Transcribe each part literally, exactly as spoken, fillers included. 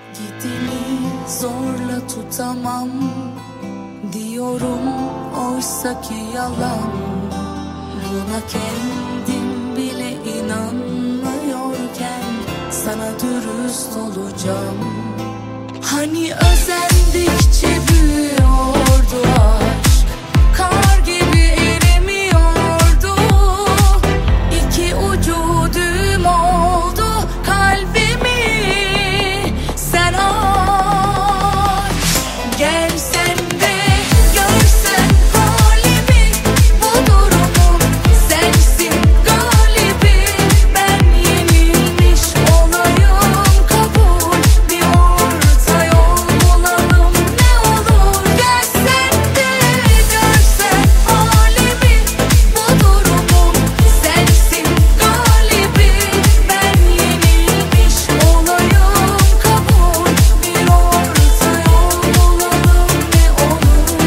Gideni zorla tutamam diyorum, oysaki yalan. Buna kendim bile inanmıyorken sana dürüst olacağım. Hani özendikçe büyüyordu aşk, kar gibi erimiyordu. İki ucu düğüm oldu kalbimi. Sen aç, gelsen de görsen halimi, bu durumun sensin galibi. Ben yenilmiş olayım, kabul, bir orta yol bulalım. Ne olur gelsen de görsen halimi, bu durumun sensin galibi. Ben yenilmiş olayım, kabul, bir orta yol bulalım. Ne olur.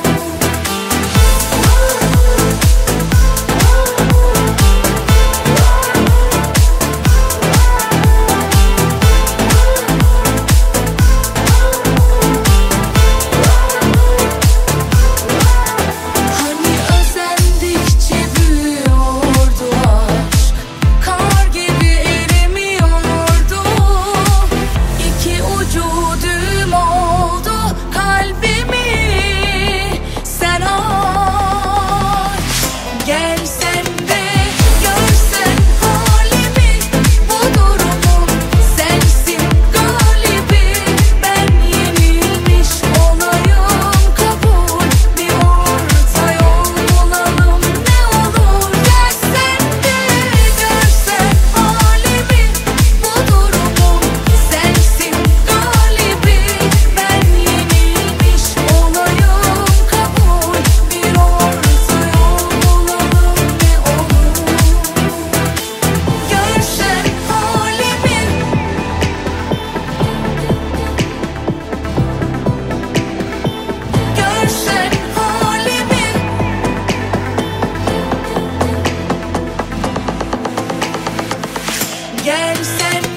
Hani özendikçe büyüyordu aşk, kar gibi erimiyordu. İki ucu düğüm oldu kalbimi. Sen aç, gelsen de görsen halimi, bu durumun sensin galibi. Ben yenilmiş olayım, kabul, bir orta yol bulalım. Ne olur gelsen de görsen halimi, bu durumun sensin galibi. Ben yenilmiş olayım, kabul, bir orta yol bulalım. Ne olur görsen halimi. Görsen halimi, gelsen